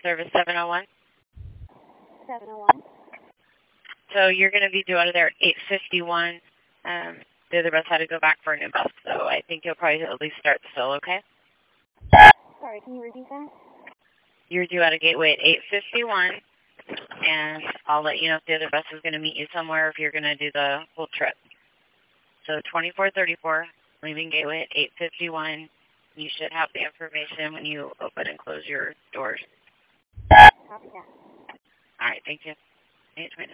service 701. 701. So you're going to be due out of there at 8:51. The other bus had to go back for a new bus, so I think you'll probably at least start still, okay? Sorry, can you repeat that? You're due out of Gateway at 8:51, and I'll let you know if the other bus is going to meet you somewhere, if you're going to do the whole trip. So 2434, leaving Gateway at 8:51. You should have the information when you open and close your doors. Copy that. All right, thank you. 8:20.